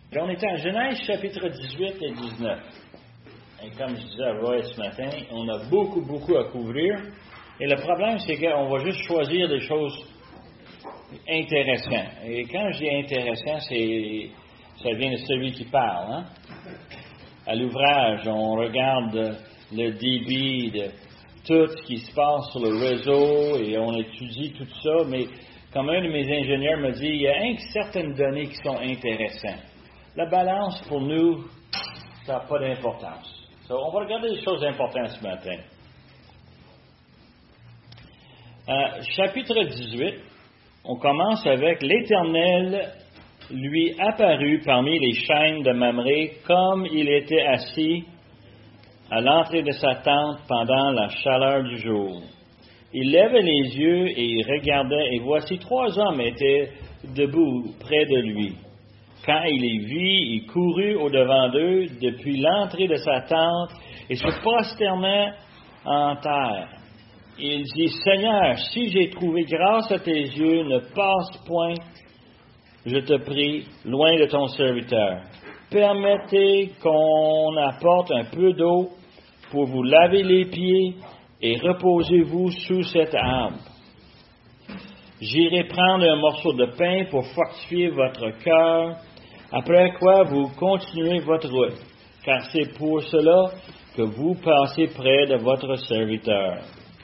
On est en Genèse chapitre 18 et 19. Et comme je disais à Roy ce matin, on a beaucoup à couvrir. Et le problème, c'est qu'on va juste choisir des choses intéressantes. Et quand je dis intéressant, ça vient de celui qui parle. Hein? À l'ouvrage, on regarde le débit de tout ce qui se passe sur le réseau et on étudie tout ça. Mais comme un de mes ingénieurs me dit, il y a certaines données qui sont intéressantes. La balance, pour nous, ça n'a pas d'importance. On va regarder les choses importantes ce matin. Chapitre 18, on commence avec « L'Éternel lui apparut parmi les chênes de Mamré comme il était assis à l'entrée de sa tente pendant la chaleur du jour. Il levait les yeux et il regardait, et voici 3 hommes étaient debout près de lui. Quand il les vit, il courut au-devant d'eux depuis l'entrée de sa tente et se prosterna en terre. Il dit, « Seigneur, si j'ai trouvé grâce à tes yeux, ne passe point, je te prie, loin de ton serviteur. Permettez qu'on apporte un peu d'eau pour vous laver les pieds et reposez-vous sous cet arbre. J'irai prendre un morceau de pain pour fortifier votre cœur, après quoi vous continuez votre route, car c'est pour cela que vous passez près de votre serviteur. »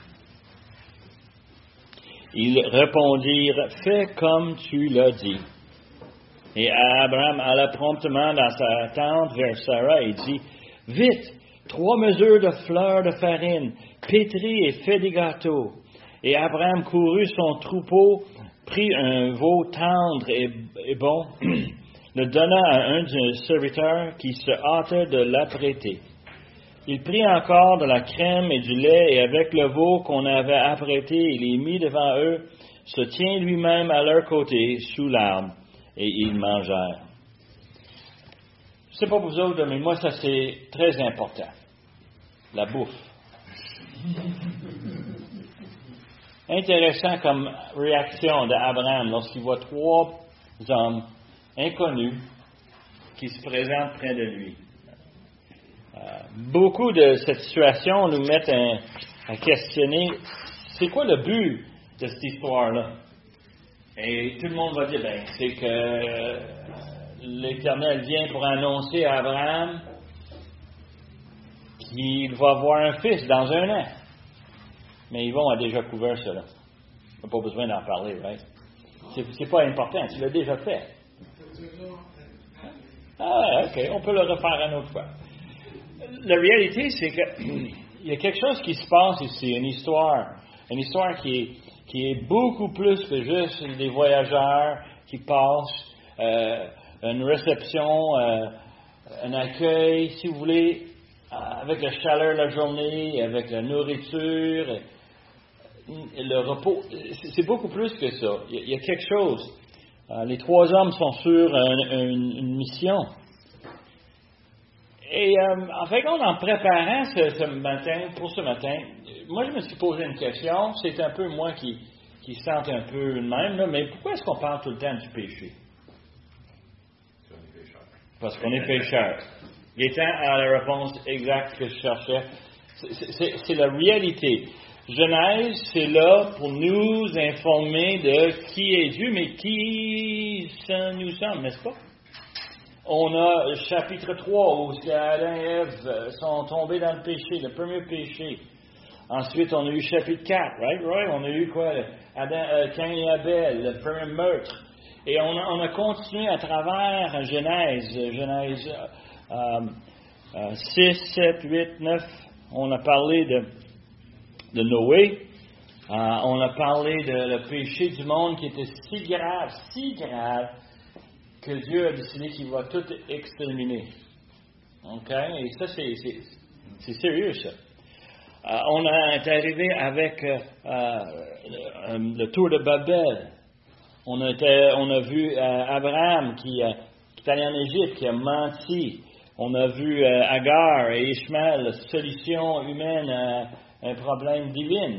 Ils répondirent, « Fais comme tu l'as dit. » Et Abraham alla promptement dans sa tente vers Sarah et dit, « Vite, 3 mesures de fleurs de farine, pétris et fait des gâteaux. » Et Abraham courut son troupeau, prit un veau tendre et bon, le donna à un des serviteurs qui se hâtait de l'apprêter. Il prit encore de la crème et du lait, et avec le veau qu'on avait apprêté, il les mit devant eux, se tient lui-même à leur côté, sous l'arbre, et ils mangèrent. Je ne sais pas pour vous autres, mais moi, ça c'est très important. La bouffe. Intéressant comme réaction d'Abraham lorsqu'il voit 3 hommes inconnus qui se présentent près de lui. Beaucoup de cette situation nous mettent à questionner, c'est quoi le but de cette histoire-là? Et tout le monde va dire, c'est que l'Éternel vient pour annoncer à Abraham qu'il va avoir un fils dans 1 an. Mais Yvon a déjà couvert cela. On n'a pas besoin d'en parler, right? C'est pas important, tu l'as déjà fait. Ah, OK, on peut le refaire une autre fois. La réalité, c'est qu'il y a quelque chose qui se passe ici, une histoire qui est beaucoup plus que juste des voyageurs qui passent, une réception, un accueil, si vous voulez, avec la chaleur de la journée, avec la nourriture, le repos. C'est beaucoup plus que ça. Il y a quelque chose. Les 3 hommes sont sur une mission. Et en fait, en préparant pour ce matin, moi je me suis posé une question. C'est un peu moi qui sente un peu le même, là, mais pourquoi est-ce qu'on parle tout le temps du péché? Parce qu'on est pécheur. Gaétan a la réponse exacte que je cherchais. C'est la réalité. Genèse, c'est là pour nous informer de qui est Dieu, mais qui nous sommes, n'est-ce pas? On a chapitre 3 où Adam et Ève sont tombés dans le péché, le premier péché. Ensuite, on a eu chapitre 4, right? On a eu quoi? Cain et Abel, le premier meurtre. Et on a continué à travers Genèse 6, 7, 8, 9. On a parlé de Noé. On a parlé de le péché du monde qui était si grave, que Dieu a décidé qu'il va tout exterminer. OK? Et ça, c'est sérieux, ça. On est arrivé avec le tour de Babel. On a vu Abraham qui est allé en Égypte, qui a menti. On a vu Agar et Ishmaël, solution humaine à un problème divin.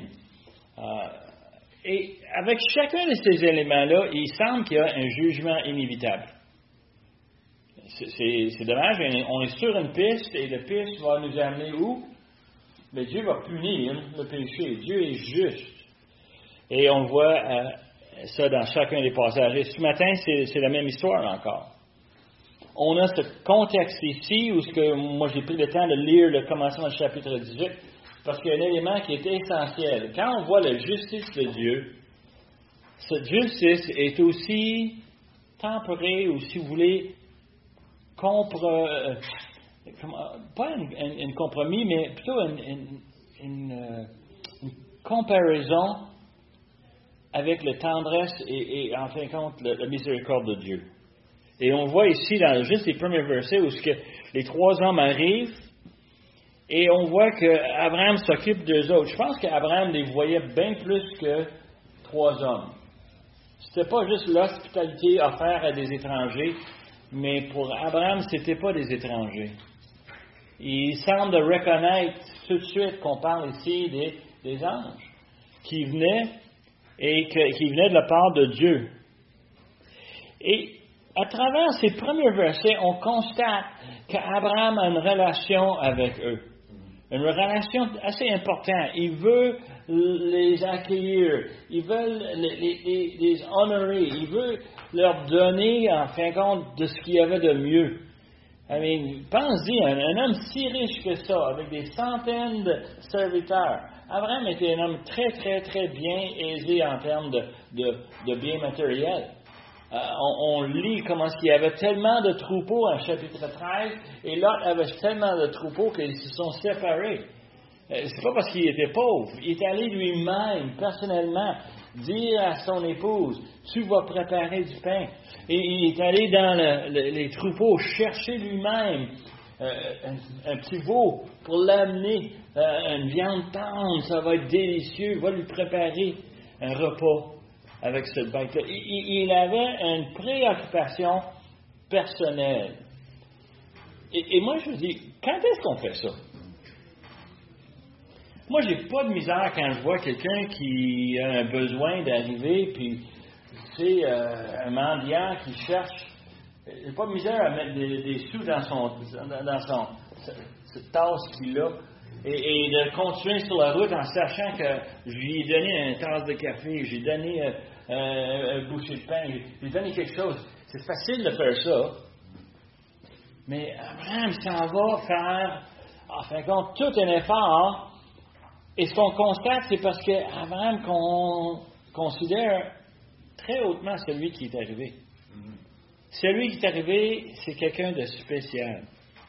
Et avec chacun de ces éléments-là, il semble qu'il y a un jugement inévitable. C'est dommage, on est sur une piste et la piste va nous amener où? Mais Dieu va punir le péché. Dieu est juste. Et on voit ça dans chacun des passages. Et ce matin, c'est la même histoire encore. On a ce contexte ici où moi j'ai pris le temps de lire le commencement du chapitre 18 parce qu'il y a un élément qui est essentiel. Quand on voit la justice de Dieu, cette justice est aussi temporée, ou si vous voulez, pas un compromis, mais plutôt une comparaison avec la tendresse et en fin de compte, la miséricorde de Dieu. Et on voit ici, dans juste les premiers versets, où les 3 hommes arrivent, et on voit qu'Abraham s'occupe d'eux autres. Je pense qu'Abraham les voyait bien plus que 3 hommes. C'était pas juste l'hospitalité offerte à des étrangers, mais pour Abraham, c'était pas des étrangers. Il semble reconnaître tout de suite qu'on parle ici des anges qui venaient qui venaient de la part de Dieu. Et à travers ces premiers versets, on constate qu'Abraham a une relation avec eux. Une relation assez importante. Il veut les accueillir. Il veut les honorer. Il veut leur donner, en fin de compte, de ce qu'il y avait de mieux. Pense-y, un homme si riche que ça, avec des centaines de serviteurs. Abraham était un homme très, très, très bien aisé en termes de biens matériels. On lit comment il y avait tellement de troupeaux en chapitre 13, et Lot avait tellement de troupeaux qu'ils se sont séparés. C'est pas parce qu'il était pauvre. Il est allé lui-même, personnellement, dire à son épouse, tu vas préparer du pain. Et il est allé dans les troupeaux chercher lui-même un petit veau pour l'amener, une viande tendre, ça va être délicieux, il va lui préparer un repas avec cette bête-là. Il avait une préoccupation personnelle. Et moi, je me dis, quand est-ce qu'on fait ça? Moi, j'ai pas de misère quand je vois quelqu'un qui a un besoin d'arriver, puis, tu sais, un mendiant qui cherche. J'ai pas de misère à mettre des sous dans cette tasse qu'il a, et de continuer sur la route en sachant que je lui ai donné une tasse de café, j'ai donné un bouchée de pain, j'ai donné quelque chose. C'est facile de faire ça. Mais Abraham s'en va faire, en fin de compte, tout un effort. Et ce qu'on constate, c'est parce qu'Abraham considère très hautement celui qui est arrivé. Celui qui est arrivé, c'est quelqu'un de spécial.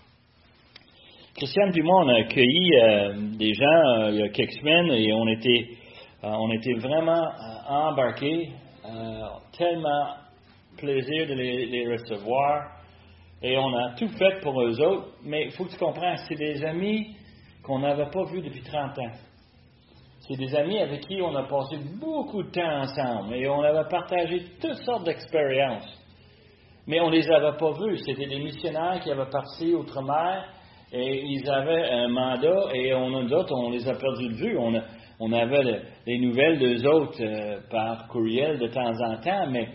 Christiane et moi, on a accueilli des gens il y a quelques semaines et on était vraiment embarqués. Tellement plaisir de les recevoir. Et on a tout fait pour eux autres. Mais il faut que tu comprennes, c'est des amis qu'on n'avait pas vus depuis 30 ans. C'est des amis avec qui on a passé beaucoup de temps ensemble et on avait partagé toutes sortes d'expériences. Mais on ne les avait pas vus. C'était des missionnaires qui avaient parti outre-mer et ils avaient un mandat et nous autres, on les a perdus de vue. On avait les nouvelles d'eux autres par courriel de temps en temps, mais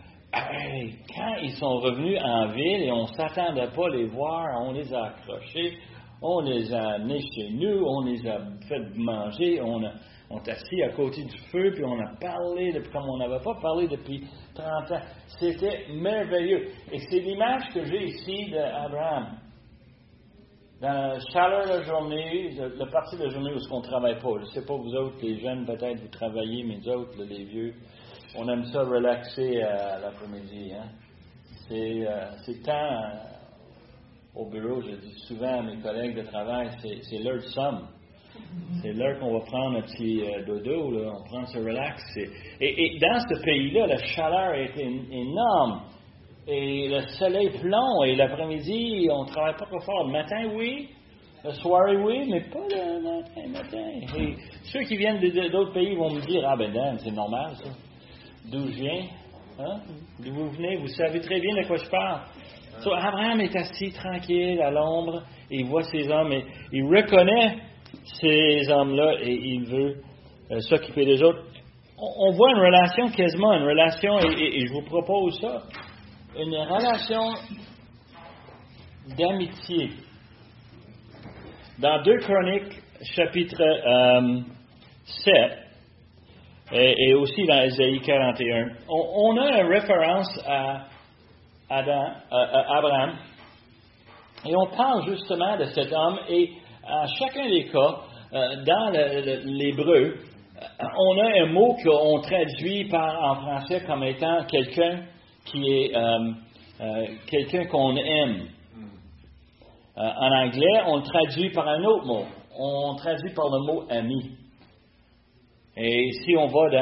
quand ils sont revenus en ville et on ne s'attendait pas à les voir, on les a accrochés. On les a amenés chez nous, on les a fait manger, on est assis à côté du feu, puis on a parlé comme on n'avait pas parlé depuis 30 ans. C'était merveilleux. Et c'est l'image que j'ai ici d'Abraham. Dans la chaleur de la journée, la partie de la journée où on ne travaille pas. Je ne sais pas, vous autres, les jeunes, peut-être vous travaillez, mais nous autres, les vieux, on aime ça relaxer à l'après-midi. Hein? C'est temps... Au bureau, je dis souvent à mes collègues de travail, c'est l'heure de somme. C'est l'heure qu'on va prendre un petit dodo, là, on prend ce relax. Et dans ce pays-là, la chaleur est énorme. Et le soleil plomb, et l'après-midi, on ne travaille pas trop fort. Le matin, oui. Le soir, oui, mais pas le matin. Et ceux qui viennent d'autres pays vont me dire, ah ben Dan, c'est normal ça. D'où je viens? Hein? D'où vous venez? Vous savez très bien de quoi je parle. So, Abraham est assis tranquille à l'ombre, et il voit ces hommes, et il reconnaît ces hommes-là, et il veut s'occuper des autres. On voit une relation, quasiment une relation, et je vous propose ça, une relation d'amitié. Dans 2 Chroniques, chapitre 7, et aussi dans Ésaïe 41, on a une référence à Abraham, et on parle justement de cet homme, et à chacun des cas, dans l'hébreu, on a un mot qu'on traduit en français comme étant quelqu'un qui est quelqu'un qu'on aime. En anglais, on le traduit par un autre mot. On traduit par le mot ami. Et si on va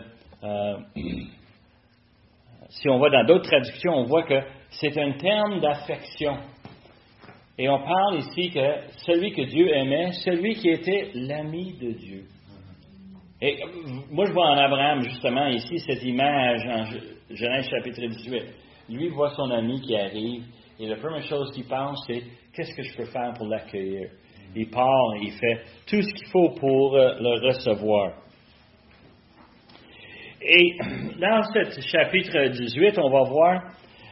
dans d'autres traductions, on voit que c'est un terme d'affection. Et on parle ici que celui que Dieu aimait, celui qui était l'ami de Dieu. Et moi, je vois en Abraham, justement, ici, cette image en Genèse chapitre 18. Lui voit son ami qui arrive, et la première chose qu'il pense, c'est « Qu'est-ce que je peux faire pour l'accueillir? » Il part, il fait tout ce qu'il faut pour le recevoir. Et dans ce chapitre 18, on va voir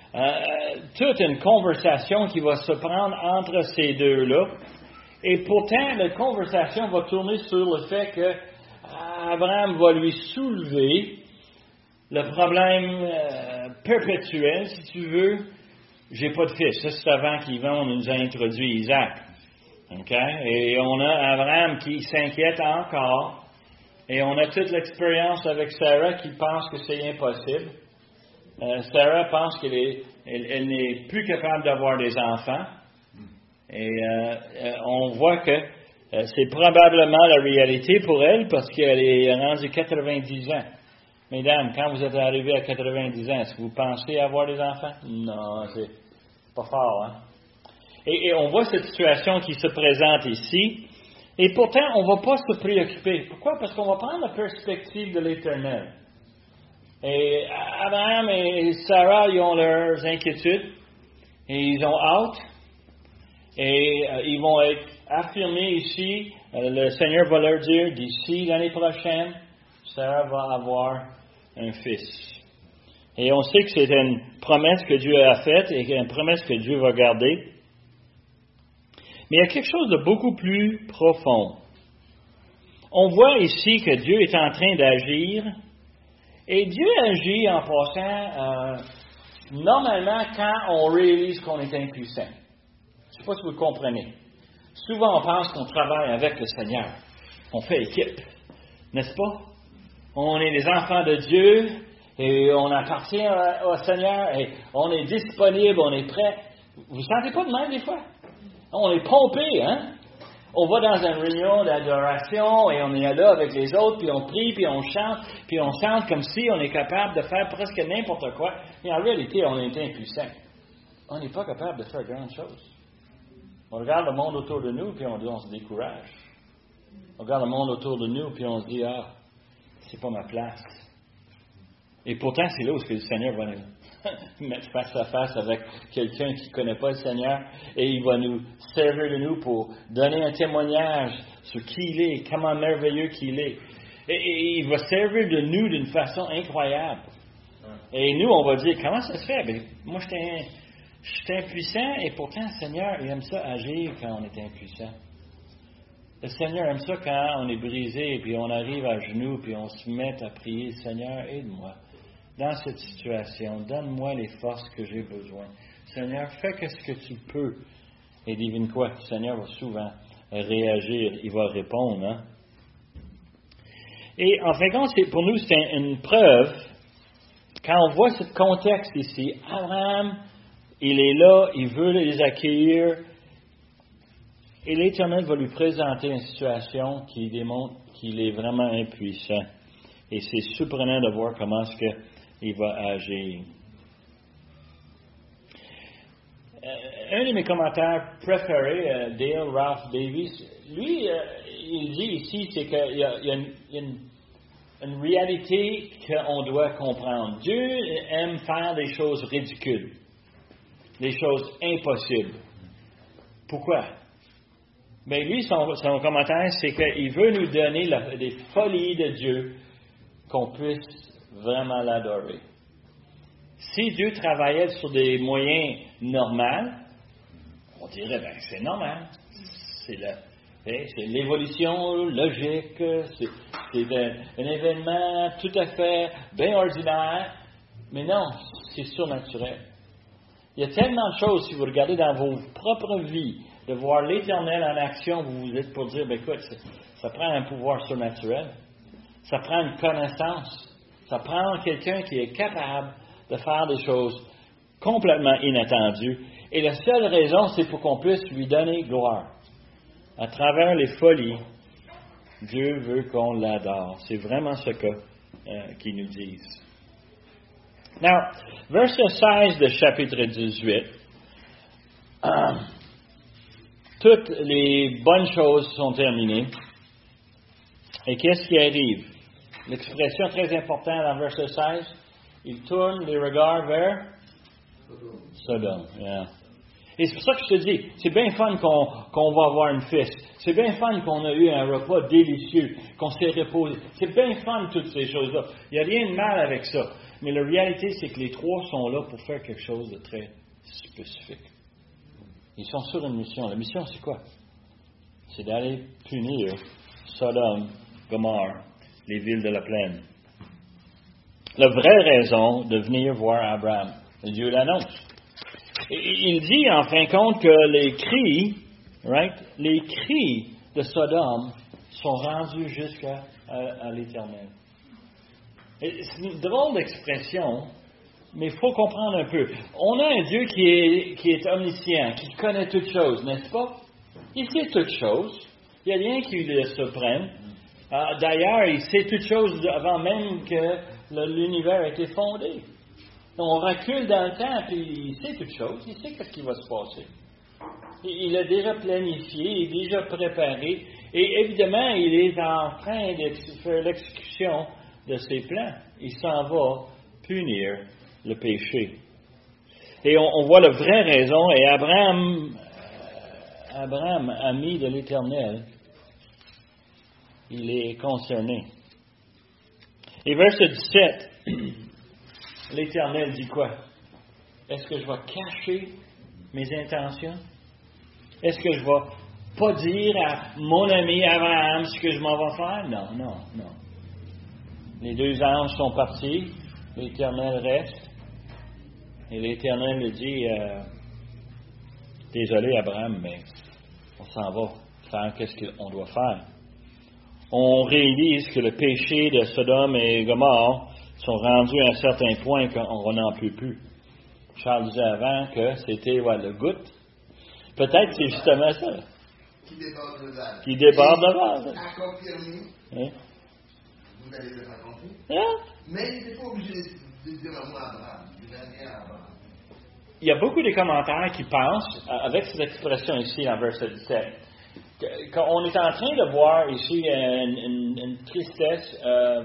toute une conversation qui va se prendre entre ces deux-là. Et pourtant, la conversation va tourner sur le fait que Abraham va lui soulever le problème perpétuel, si tu veux. J'ai pas de fils. Ça, c'est avant qu'Yvon nous a introduit Isaac. Okay? Et on a Abraham qui s'inquiète encore. Et on a toute l'expérience avec Sarah qui pense que c'est impossible. Sarah pense qu'elle n'est plus capable d'avoir des enfants. Et on voit que c'est probablement la réalité pour elle parce qu'elle est rendue 90 ans. Mesdames, quand vous êtes arrivées à 90 ans, est-ce que vous pensez avoir des enfants? Non, c'est pas fort, hein? Et on voit cette situation qui se présente ici. Et pourtant, on ne va pas se préoccuper. Pourquoi? Parce qu'on va prendre la perspective de l'Éternel. Et Abraham et Sarah, ils ont leurs inquiétudes. Et ils ont hâte. Et ils vont être affirmés ici. Le Seigneur va leur dire, d'ici l'année prochaine, Sarah va avoir un fils. Et on sait que c'est une promesse que Dieu a faite et une promesse que Dieu va garder. Mais il y a quelque chose de beaucoup plus profond. On voit ici que Dieu est en train d'agir. Et Dieu agit en passant, normalement, quand on réalise qu'on est impuissant. Je ne sais pas si vous le comprenez. Souvent, on pense qu'on travaille avec le Seigneur. On fait équipe, n'est-ce pas? On est des enfants de Dieu et on appartient au Seigneur et on est disponible, on est prêt. Vous ne sentez pas de même des fois? On est pompé, hein? On va dans une réunion d'adoration et on est là avec les autres, puis on prie, puis on chante comme si on est capable de faire presque n'importe quoi. Mais en réalité, on est impuissant. On n'est pas capable de faire grand chose. On regarde le monde autour de nous, puis on se décourage. On regarde le monde autour de nous, puis on se dit, c'est pas ma place. Et pourtant, c'est là où le Seigneur va nous mettre face à face avec quelqu'un qui ne connaît pas le Seigneur, et il va nous servir de nous pour donner un témoignage sur qui il est, comment merveilleux qu'il est. Et il va servir de nous d'une façon incroyable. Et nous, on va dire, comment ça se fait? Ben, moi, je suis impuissant, et pourtant, le Seigneur, il aime ça agir quand on est impuissant. Le Seigneur aime ça quand on est brisé, puis on arrive à genoux, puis on se met à prier, Seigneur, aide-moi. Dans cette situation, donne-moi les forces que j'ai besoin. Seigneur, fais ce que tu peux. Et devine quoi? Le Seigneur va souvent réagir, il va répondre. Hein? Et en fin de compte, pour nous, c'est une preuve. Quand on voit ce contexte ici, Abraham, il est là, il veut les accueillir. Et l'Éternel va lui présenter une situation qui démontre qu'il est vraiment impuissant. Et c'est surprenant de voir comment est-ce qu'il va agir. Un de mes commentaires préférés, Dale Ralph Davis, lui, il dit ici, c'est qu'il y a une réalité qu'on doit comprendre. Dieu aime faire des choses ridicules, des choses impossibles. Pourquoi? Bien, lui, son commentaire, c'est qu'il veut nous donner des folies de Dieu qu'on puisse vraiment l'adorer. Si Dieu travaillait sur des moyens normaux, On dirait, c'est normal. C'est l'évolution logique. C'est un événement tout à fait bien ordinaire. Mais non, c'est surnaturel. Il y a tellement de choses, si vous regardez dans vos propres vies, de voir l'Éternel en action, vous vous êtes pour dire, écoute, ça prend un pouvoir surnaturel. Ça prend une connaissance. Ça prend quelqu'un qui est capable de faire des choses complètement inattendues. Et la seule raison, c'est pour qu'on puisse lui donner gloire. À travers les folies, Dieu veut qu'on l'adore. C'est vraiment ce qu'ils nous disent. Now, verset 16 de chapitre 18. Toutes les bonnes choses sont terminées. Et qu'est-ce qui arrive? L'expression très importante dans verset 16, il tourne les regards vers Sodome. Yeah. Et c'est pour ça que je te dis, c'est bien fun qu'on va avoir une fête. C'est bien fun qu'on a eu un repas délicieux, qu'on s'est reposé. C'est bien fun toutes ces choses-là. Il n'y a rien de mal avec ça. Mais la réalité, c'est que les trois sont là pour faire quelque chose de très spécifique. Ils sont sur une mission. La mission, c'est quoi? C'est d'aller punir Sodome, Gomorrhe, les villes de la plaine. La vraie raison de venir voir Abraham, Dieu l'annonce. Et il dit en fin de compte que les cris de Sodome sont rendus jusqu'à l'Éternel. Et c'est une drôle d'expression, mais il faut comprendre un peu. On a un Dieu qui est omniscient, qui connaît toutes choses, n'est-ce pas? Il sait toutes choses. Il n'y a rien qui le surprenne. D'ailleurs, il sait toutes choses avant même que l'univers ait été fondé. On recule dans le temps, puis il sait toutes choses. Il sait ce qui va se passer. Il a déjà planifié, il est déjà préparé. Et évidemment, il est en train de faire l'exécution de ses plans. Il s'en va punir le péché. Et on voit la vraie raison. Et Abraham, ami de l'Éternel, il est concerné. Et verset 17, l'Éternel dit quoi? Est-ce que je vais cacher mes intentions? Est-ce que je vais pas dire à mon ami Abraham ce que je m'en vais faire? Non. Les deux anges sont partis, l'Éternel reste, et l'Éternel lui dit, désolé Abraham, mais on s'en va faire qu'est-ce qu'on doit faire. On réalise que le péché de Sodome et Gomorre sont rendus à un certain point qu'on n'en peut plus. Charles disait avant que c'était le goutte. Peut-être c'est justement ça. Qui déborde le vase. À confirmer. Hein? Vous allez le raconter. Hein? Mais il n'était pas obligé de dire à moi Abraham. Il a rien à Abraham. Il y a beaucoup de commentaires qui pensent, avec cette expression ici dans verset 17, qu'on est en train de voir ici une tristesse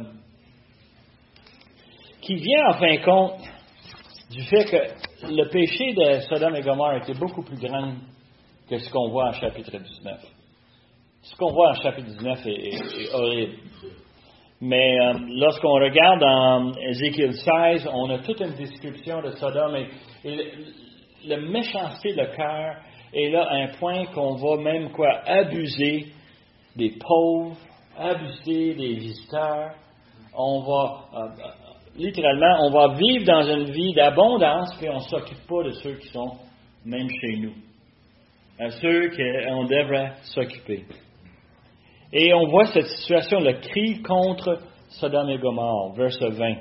qui vient en fin de compte du fait que le péché de Sodome et Gomorrhe était beaucoup plus grand que ce qu'on voit en chapitre 19. Ce qu'on voit en chapitre 19 est horrible. Mais lorsqu'on regarde en Ézéchiel 16, on a toute une description de Sodome et la méchanceté de cœur est là à un point qu'on va même abuser des pauvres, abuser des visiteurs. On va littéralement, on va vivre dans une vie d'abondance, puis on ne s'occupe pas de ceux qui sont même chez nous. À ceux qu'on devrait s'occuper. Et on voit cette situation, le cri contre Sodome et Gomorrhe, verset 20.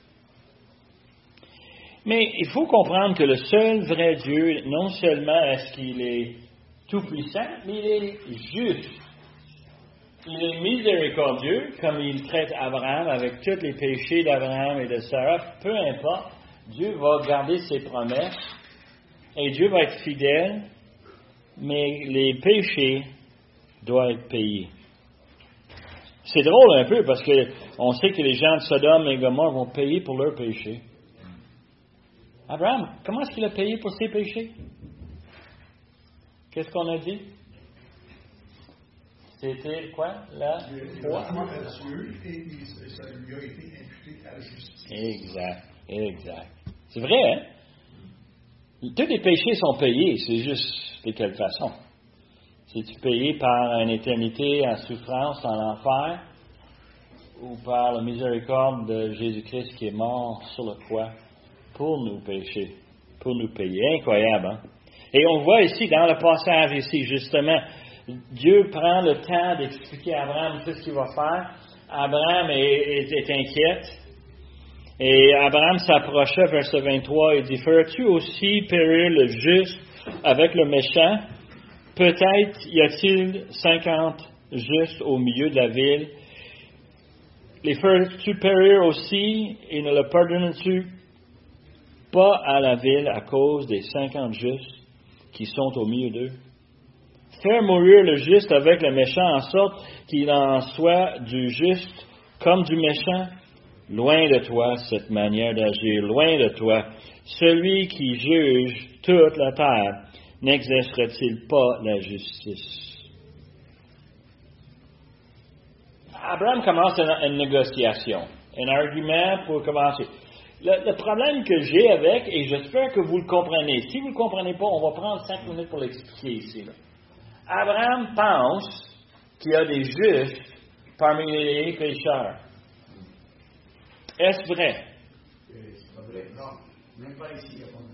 Mais il faut comprendre que le seul vrai Dieu, non seulement est-ce qu'il est tout-puissant, mais il est juste. Il est miséricordieux, comme il traite Abraham avec tous les péchés d'Abraham et de Sarah. Peu importe, Dieu va garder ses promesses et Dieu va être fidèle, mais les péchés doivent être payés. C'est drôle un peu parce qu'on sait que les gens de Sodome et Gomorrhe vont payer pour leurs péchés. Abraham, comment est-ce qu'il a payé pour ses péchés? Qu'est-ce qu'on a dit? C'était quoi? La foi. Et ça lui a été imputé à la justice. Exact. C'est vrai, hein? Tous les péchés sont payés, c'est juste de quelle façon. C'est-tu payé par une éternité en souffrance en enfer ou par la miséricorde de Jésus-Christ qui est mort sur la croix pour nous pécher, pour nous payer? Incroyable, hein? Et on voit ici, dans le passage ici, justement, Dieu prend le temps d'expliquer à Abraham tout ce qu'il va faire. Abraham est inquiète. Et Abraham s'approcha, verset 23, et dit, feras-tu aussi périr le juste avec le méchant? Peut-être y a-t-il 50 justes au milieu de la ville. Les feras-tu périr aussi, et ne le pardonnes-tu pas à la ville à cause des 50 justes qui sont au milieu d'eux? Faire mourir le juste avec le méchant, en sorte qu'il en soit du juste comme du méchant. Loin de toi cette manière d'agir, loin de toi. Celui qui juge toute la terre, n'exercera-t-il pas la justice? Abraham commence une négociation, un argument pour commencer. Le problème que j'ai avec, et j'espère que vous le comprenez, si vous ne le comprenez pas, on va prendre 5 minutes pour l'expliquer ici. Là. Abraham pense qu'il y a des justes parmi les pécheurs. Est-ce vrai? C'est pas vrai. Non, même pas ici.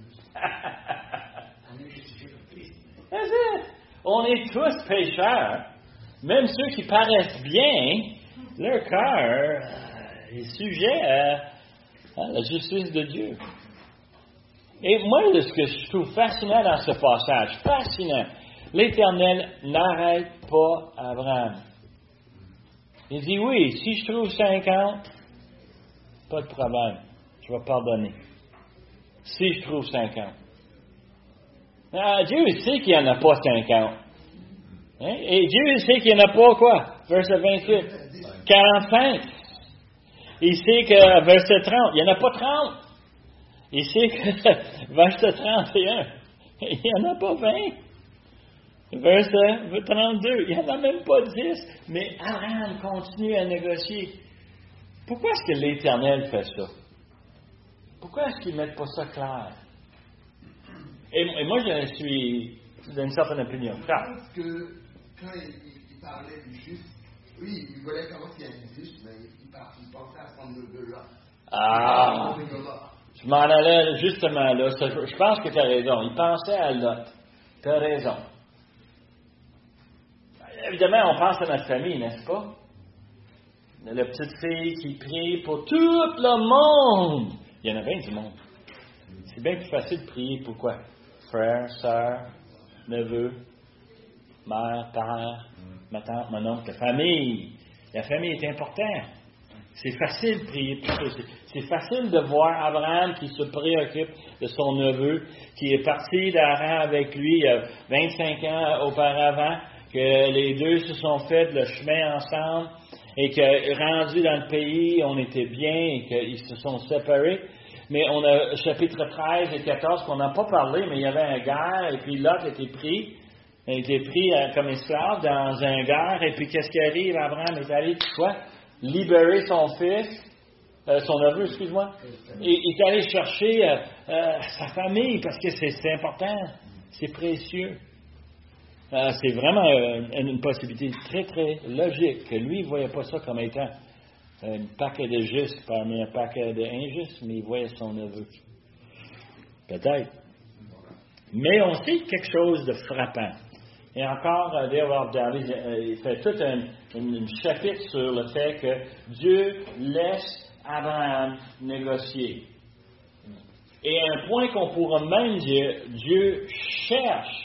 On est justifié pour Christ. On est tous pécheurs. Même ceux qui paraissent bien, leur cœur est sujet à la justice de Dieu. Et moi, ce que je trouve fascinant dans ce passage, fascinant, l'Éternel n'arrête pas Abraham. Il dit, oui, si je trouve 50, pas de problème, je vais pardonner. Si je trouve 50. Dieu sait qu'il n'y en a pas 50. Hein? Et Dieu sait qu'il n'y en a pas quoi? Verset 28. 45. Il sait que verset 30, il n'y en a pas 30. Il sait que verset 31, il n'y en a pas 20. Verset 32, il n'y en a même pas 10. Mais Abraham continue à négocier. Pourquoi est-ce que l'Éternel fait ça? Pourquoi est-ce qu'il ne met pas ça clair? Et moi, je suis d'une certaine opinion. Je pense que quand il parlait du juste, oui, il voulait savoir s'il y a du juste, mais il pensait à son neveu-là. Ah! Je m'en allais justement là. Je pense que tu as raison. Il pensait à Lot. Tu as raison. Évidemment, on pense à notre famille, n'est-ce pas? La petite fille qui prie pour tout le monde. Il y en a bien du monde. C'est bien plus facile de prier pour quoi? Frère, sœur, neveu, mère, père, ma tante, mon oncle, la famille. La famille est importante. C'est facile de prier pour ça. C'est facile de voir Abraham qui se préoccupe de son neveu, qui est parti d'Aran avec lui il y a 25 ans auparavant, que les deux se sont fait le chemin ensemble, et que rendu dans le pays, on était bien, et qu'ils se sont séparés. Mais on a chapitre 13 et 14 qu'on n'a pas parlé, mais il y avait un guerre, et puis Lot était pris comme esclave dans un guerre, et puis qu'est-ce qui arrive? Abraham est allé, quoi? Libérer son fils, son neveu, excuse-moi, et il est allé chercher sa famille, parce que c'est important, c'est précieux. C'est vraiment une possibilité très, très logique, que lui, il ne voyait pas ça comme étant un paquet de justes parmi un paquet d'injustes, mais il voyait son neveu. Peut-être. Mais on sait quelque chose de frappant. Et encore, il fait tout un chapitre sur le fait que Dieu laisse Abraham négocier. Et un point qu'on pourra même dire, Dieu cherche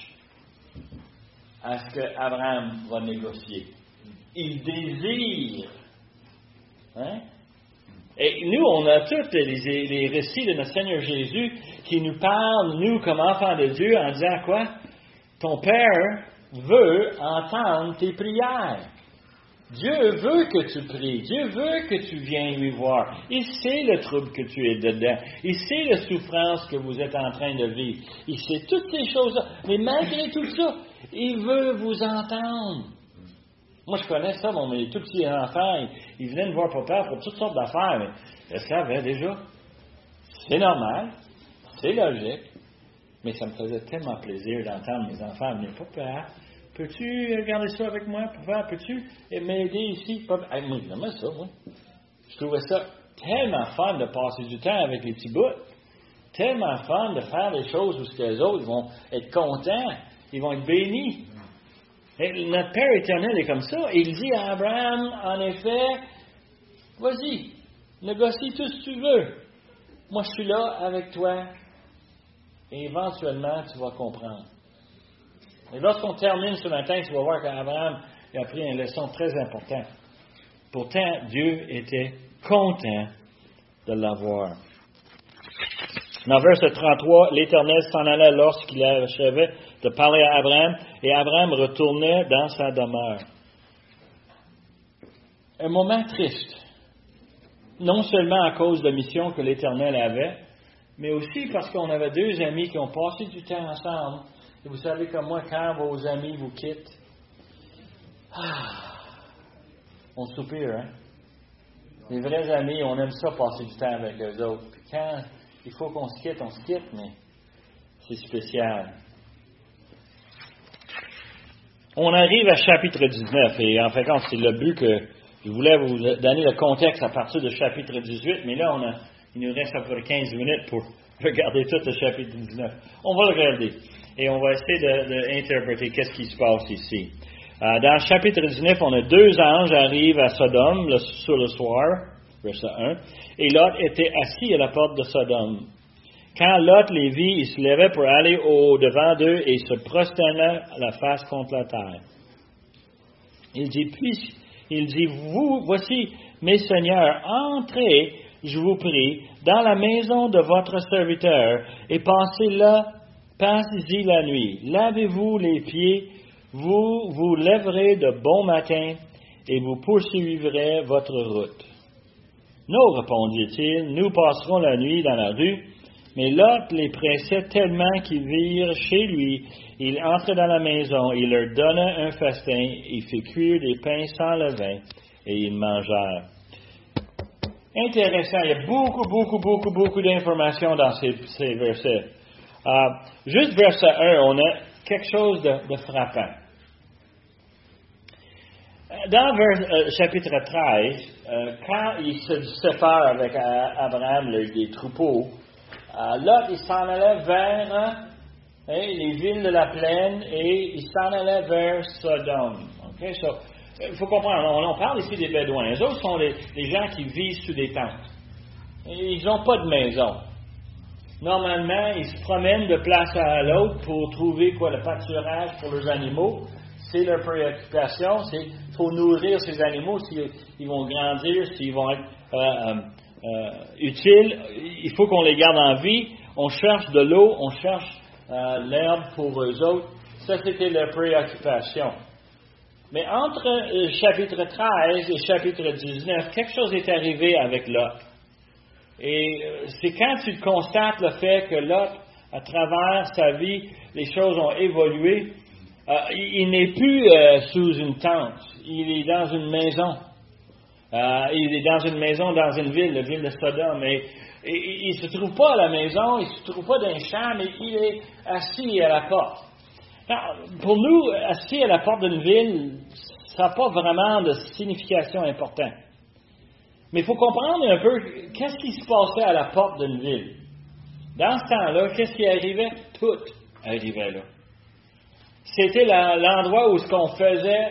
à ce qu'Abraham va négocier. Il désire. Hein? Et nous, on a tous les récits de notre Seigneur Jésus qui nous parlent, nous, comme enfants de Dieu, en disant quoi? Ton Père veut entendre tes prières. Dieu veut que tu pries. Dieu veut que tu viennes lui voir. Il sait le trouble que tu es dedans. Il sait la souffrance que vous êtes en train de vivre. Il sait toutes ces choses-là. Mais malgré tout ça, il veut vous entendre. Moi, je connais ça, mes tout petits enfants, ils venaient me voir papa pour toutes sortes d'affaires, mais je le savais déjà. C'est normal, c'est logique. Mais ça me faisait tellement plaisir d'entendre mes enfants venir. Papa, peux-tu regarder ça avec moi? Papa, peux-tu m'aider ici? Papa, hey, moi, j'aimais ça, moi. Je trouvais ça tellement fun de passer du temps avec les petits bouts. Tellement fun de faire des choses où les autres vont être contents. Ils vont être bénis. Et notre Père éternel est comme ça. Il dit à Abraham, en effet, vas-y, négocie tout ce que tu veux. Moi, je suis là avec toi. Et éventuellement, tu vas comprendre. Et lorsqu'on termine ce matin, tu vas voir qu'Abraham a pris une leçon très importante. Pourtant, Dieu était content de l'avoir. Dans verset 33, l'Éternel s'en allait lorsqu'il achevait de parler à Abraham, et Abraham retournait dans sa demeure. Un moment triste. Non seulement à cause de la mission que l'Éternel avait, mais aussi parce qu'on avait deux amis qui ont passé du temps ensemble. Et vous savez comme moi, quand vos amis vous quittent, on soupire, hein? Les vrais amis, on aime ça passer du temps avec eux autres. Puis quand il faut qu'on se quitte, on se quitte, mais c'est spécial. On arrive à chapitre 19, et en fait, c'est le but que je voulais vous donner le contexte à partir du chapitre 18, mais là, il nous reste à peu près 15 minutes pour regarder tout le chapitre 19. On va le regarder, et on va essayer d'interpréter qu'est-ce qui se passe ici. Dans le chapitre 19, on a deux anges arrivent à Sodome sur le soir, verset 1, et Lot était assis à la porte de Sodome. Quand Lot les vit, il se levait pour aller au-devant d'eux et se prosternait la face contre la terre. Il dit, voici, mes seigneurs, entrez, je vous prie, dans la maison de votre serviteur, et passez-y la nuit. Lavez-vous les pieds, vous vous lèverez de bon matin, et vous poursuivrez votre route. Non, répondit-il, nous passerons la nuit dans la rue. Mais Lot les pressait tellement qu'ils virent chez lui. Il entrait dans la maison, il leur donna un festin, il fit cuire des pains sans levain, et ils mangèrent. Intéressant, il y a beaucoup d'informations dans ces versets. Juste verset 1, on a quelque chose de frappant. Dans chapitre 13, quand il se sépare avec Abraham des troupeaux, Lot, il s'en allait vers les villes de la plaine et il s'en allait vers Sodome. Okay? So, il faut comprendre, on parle ici des Bédouins. Les autres sont les gens qui vivent sous des tentes. Et ils n'ont pas de maison. Normalement, ils se promènent de place à l'autre pour trouver le pâturage pour leurs animaux. C'est leur préoccupation. Il faut nourrir ces animaux s'ils vont grandir, s'ils vont être utiles. Il faut qu'on les garde en vie. On cherche de l'eau, on cherche l'herbe pour eux autres. Ça, c'était leur préoccupation. Mais entre chapitre 13 et chapitre 19, quelque chose est arrivé avec Lot. Et c'est quand tu constates le fait que Lot, à travers sa vie, les choses ont évolué. Il n'est plus sous une tente. Il est dans une maison. Il est dans une maison, dans une ville, la ville de Sodome. Et il ne se trouve pas à la maison, il ne se trouve pas dans un champ, mais il est assis à la porte. Alors, pour nous, assis à la porte d'une ville, ça n'a pas vraiment de signification importante. Mais il faut comprendre un peu qu'est-ce qui se passait à la porte d'une ville. Dans ce temps-là, qu'est-ce qui arrivait? Tout arrivait là. C'était l'endroit où on faisait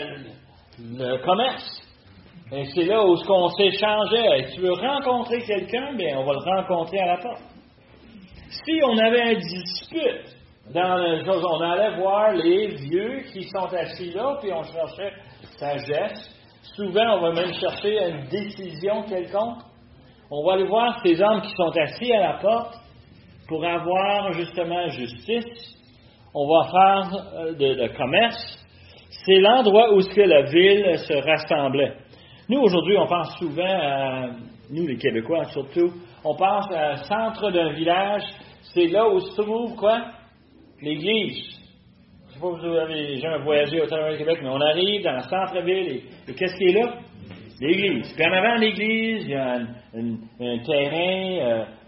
le commerce. Et c'est là où on s'échangeait. Et tu veux rencontrer quelqu'un, bien, on va le rencontrer à la porte. Si on avait une dispute, on allait voir les vieux qui sont assis là, puis on cherchait sagesse. Souvent, on va même chercher une décision quelconque. On va aller voir ces hommes qui sont assis à la porte pour avoir justement justice. On va faire de commerce. C'est l'endroit où la ville se rassemblait. Nous, aujourd'hui, on pense souvent à, nous les Québécois surtout, on pense au centre d'un village. C'est là où se trouve quoi? L'église. Je ne sais pas si vous avez jamais voyagé au travers du Québec, mais on arrive dans le centre-ville et qu'est-ce qui est là? L'église. Puis en avant de l'église, il y a un terrain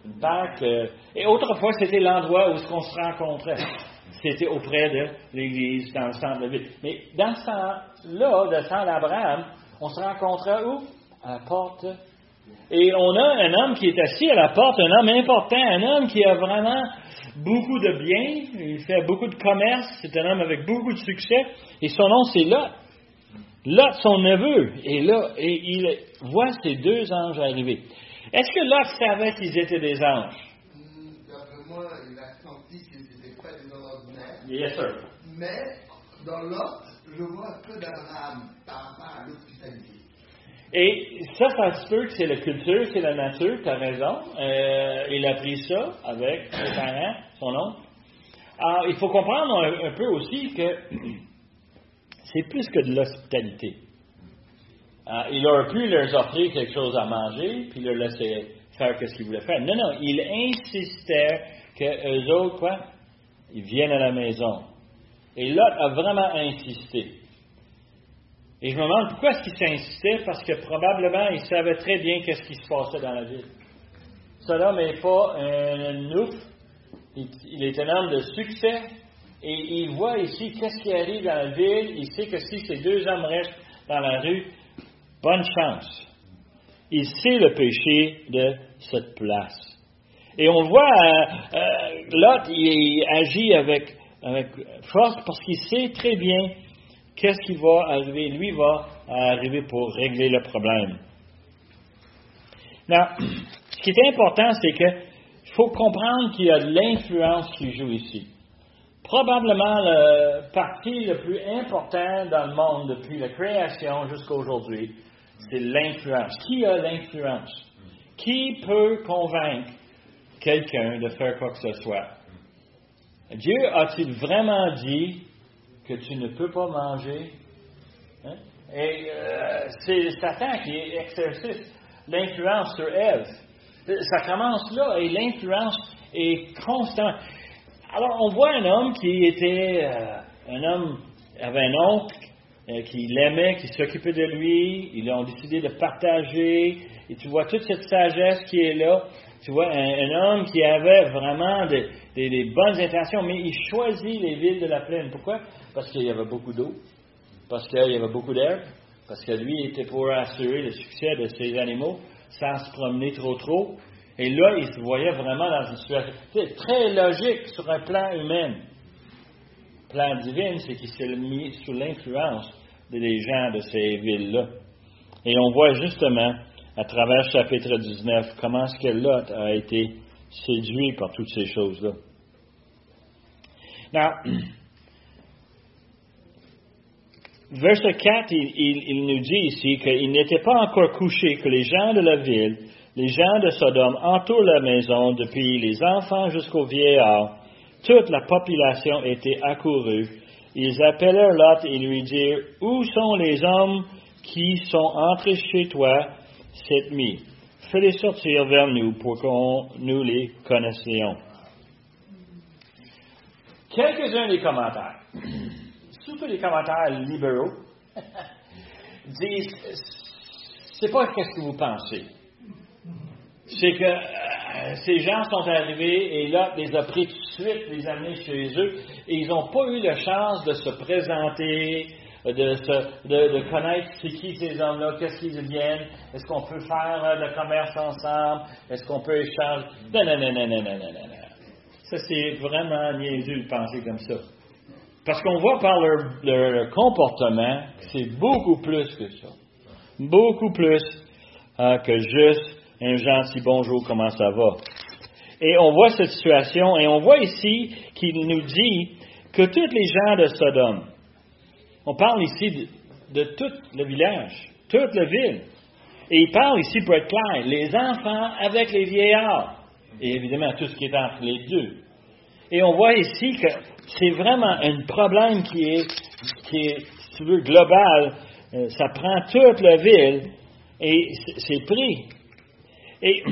Une Pâques. Et autrefois, c'était l'endroit où on se rencontrait. C'était auprès de l'Église, dans le centre de la ville. Mais dans ce temps-là, le temps d'Abraham, on se rencontrait où? À la porte. Et on a un homme qui est assis à la porte, un homme important, un homme qui a vraiment beaucoup de biens, il fait beaucoup de commerce, c'est un homme avec beaucoup de succès, et son nom c'est Lot. Lot, son neveu, est là, et il voit ces deux anges arriver. Est-ce que Lot savait qu'ils étaient des anges? D'après moi, il a senti qu'ils n'étaient pas des hommes ordinaires. Yes, sir. Mais dans Lot, je vois un peu d'Abraham par rapport à l'hospitalité. Et ça se peut que c'est la culture, c'est la nature, tu as raison. Il a pris ça avec ses parents, son oncle. Alors, il faut comprendre un peu aussi que c'est plus que de l'hospitalité. Il aurait pu leur offrir quelque chose à manger, puis leur laisser faire ce qu'ils voulaient faire. Non, il insistait qu'eux autres, ils viennent à la maison. Et Lot a vraiment insisté. Et je me demande pourquoi est-ce qu'il s'insistait, parce que probablement il savait très bien qu'est-ce qui se passait dans la ville. Ce homme n'est pas un ouf, il est un homme de succès, et il voit ici qu'est-ce qui arrive dans la ville, il sait que si ces deux hommes restent dans la rue, bonne chance. Il sait le péché de cette place. Et on voit, Lot, il agit avec force parce qu'il sait très bien qu'est-ce qui va arriver. Lui va arriver pour régler le problème. Now, ce qui est important, c'est qu'il faut comprendre qu'il y a de l'influence qui joue ici. Probablement le parti le plus important dans le monde depuis la création jusqu'à aujourd'hui, c'est l'influence. Qui a l'influence? Qui peut convaincre quelqu'un de faire quoi que ce soit? Dieu a-t-il vraiment dit que tu ne peux pas manger? Hein? Et c'est Satan qui exerce l'influence sur Ève. Ça commence là et l'influence est constante. Alors, on voit un homme qui était avait un oncle qui l'aimait, qui s'occupait de lui. Ils ont décidé de partager. Et tu vois toute cette sagesse qui est là. Tu vois un homme qui avait vraiment des bonnes intentions, mais il choisit les villes de la plaine. Pourquoi? Parce qu'il y avait beaucoup d'eau, parce qu'il y avait beaucoup d'herbe, parce que lui était pour assurer le succès de ses animaux sans se promener trop. Et là, il se voyait vraiment dans une situation très logique sur un plan humain. Le plan divin, c'est qu'il s'est mis sous l'influence des gens de ces villes-là. Et on voit justement, à travers le chapitre 19, comment est-ce que Lot a été séduit par toutes ces choses-là. Now, verset 4, il nous dit ici qu'il n'était pas encore couché que les gens de la ville, les gens de Sodome entourent la maison, depuis les enfants jusqu'aux vieillards. Toute la population était accourue. Ils appelèrent Lot et lui dirent, « Où sont les hommes qui sont entrés chez toi cette nuit? Fais-les sortir vers nous pour que nous les connaissions. » Quelques-uns des commentaires, surtout les commentaires libéraux, disent, c'est pas ce que vous pensez. C'est que ces gens sont arrivés et Lot les a pris tout de suite, les a amenés chez eux, et ils n'ont pas eu la chance de se présenter, de connaître c'est qui ces hommes-là, qu'est-ce qu'ils viennent, est-ce qu'on peut faire le commerce ensemble, est-ce qu'on peut échanger. Non. Ça, c'est vraiment niaiseux de penser comme ça. Parce qu'on voit par leur comportement que c'est beaucoup plus que ça. Beaucoup plus que juste un gentil bonjour, comment ça va. Et on voit cette situation, et on voit ici qu'il nous dit que tous les gens de Sodome, on parle ici de tout le village, toute la ville. Et il parle ici, pour être clair, les enfants avec les vieillards. Et évidemment, tout ce qui est entre les deux. Et on voit ici que c'est vraiment un problème qui est, si tu veux, global. Ça prend toute la ville et c'est pris. Et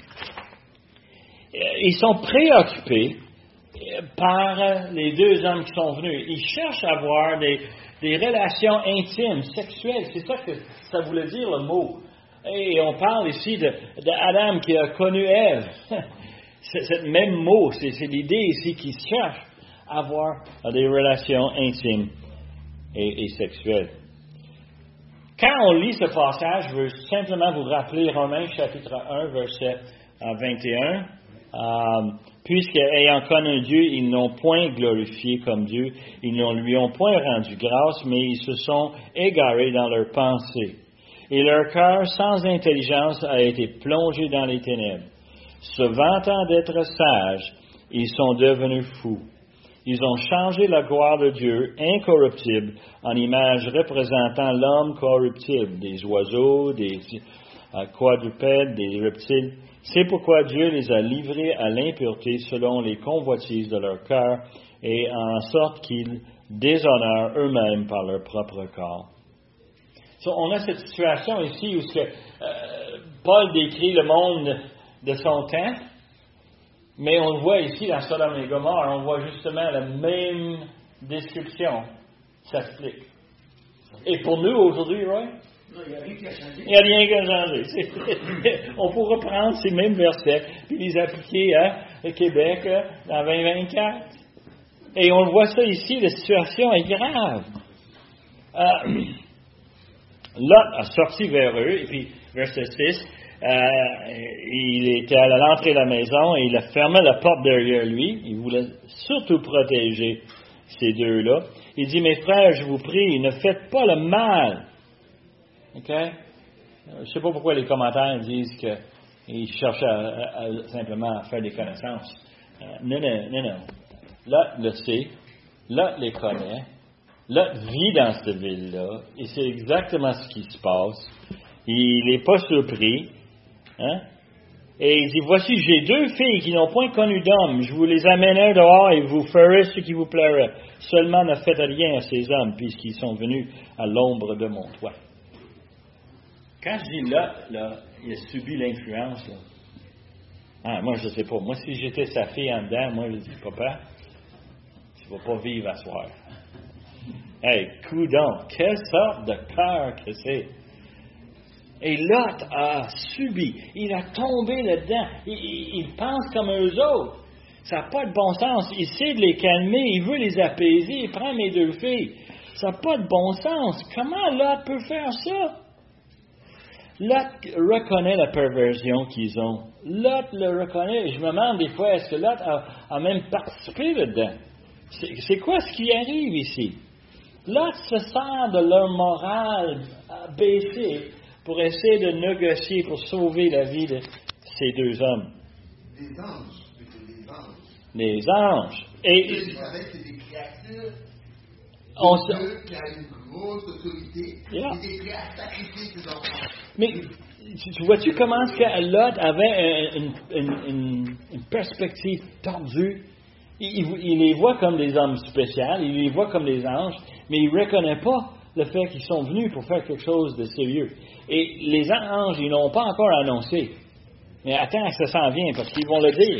ils sont préoccupés par les deux hommes qui sont venus. Ils cherchent à avoir des relations intimes, sexuelles. C'est ça que ça voulait dire, le mot. Et on parle ici d'Adam qui a connu Ève. C'est le même mot, c'est l'idée ici qu'il cherche à avoir des relations intimes et sexuelles. Quand on lit ce passage, je veux simplement vous rappeler Romains chapitre 1, verset 21. Puisque, ayant connu Dieu, ils n'ont point glorifié comme Dieu, ils ne lui ont point rendu grâce, mais ils se sont égarés dans leurs pensées. Et leur cœur, sans intelligence, a été plongé dans les ténèbres. Se vantant d'être sages, ils sont devenus fous. Ils ont changé la gloire de Dieu, incorruptible, en image représentant l'homme corruptible, des oiseaux, des quadrupèdes, des reptiles. C'est pourquoi Dieu les a livrés à l'impureté selon les convoitises de leur cœur, et en sorte qu'ils déshonorent eux-mêmes par leur propre corps. On a cette situation ici où Paul décrit le monde de son temps, mais on le voit ici dans Sodome et Gomorrhe, on voit justement la même description s'applique. Et pour nous aujourd'hui, Roy? Non, il n'y a rien qui a changé. Il n'y a rien qui a changé. On pourra prendre ces mêmes versets puis les appliquer à Québec en 2024. Et on le voit ça ici, la situation est grave. Lot a sorti vers eux, et puis verset 6, il était à l'entrée de la maison et il a fermé la porte derrière lui. Il voulait surtout protéger ces deux-là. Il dit, mes frères, je vous prie, ne faites pas le mal. OK? Je ne sais pas pourquoi les commentaires disent qu'ils cherchent à simplement faire des connaissances. Non. Lot le sait. Lot les connaît. Lot vit dans cette ville-là. Et c'est exactement ce qui se passe. Il n'est pas surpris. Hein? Et il dit, voici, j'ai 2 filles qui n'ont point connu d'homme. Je vous les amènerai dehors et vous ferez ce qui vous plairait. Seulement ne faites rien à ces hommes, puisqu'ils sont venus à l'ombre de mon toit. Quand je dis là, il a subi l'influence. Là. Moi, je ne sais pas. Moi, si j'étais sa fille en dedans, moi, je dis, papa, tu ne vas pas vivre à soir. Hey, coudonc, quelle sorte de cœur que c'est. Et Lot a subi, il a tombé là-dedans, il pense comme eux autres. Ça n'a pas de bon sens. Il essaie de les calmer, il veut les apaiser, il prend mes 2 filles. Ça n'a pas de bon sens. Comment Lot peut faire ça? Lot reconnaît la perversion qu'ils ont. Lot le reconnaît. Je me demande des fois, est-ce que Lot a même participé là-dedans? C'est quoi ce qui arrive ici? Lot se sert de leur morale baissée pour essayer de négocier pour sauver la vie de ces 2 hommes. Des anges, plutôt des anges. Les anges. Et Dieu savait que c'est des créatures Dieu qui a une grosse autorité, Yeah. et des prêts à sacrifier ses enfants. Mais tu vois-tu comment est-ce que Lot avait une perspective tordue? Il les voit comme des hommes spéciaux, il les voit comme des anges, mais il ne reconnaît pas le fait qu'ils sont venus pour faire quelque chose de sérieux. Et les anges, ils n'ont pas encore annoncé. Mais attends que ça s'en vient, parce qu'ils vont le dire.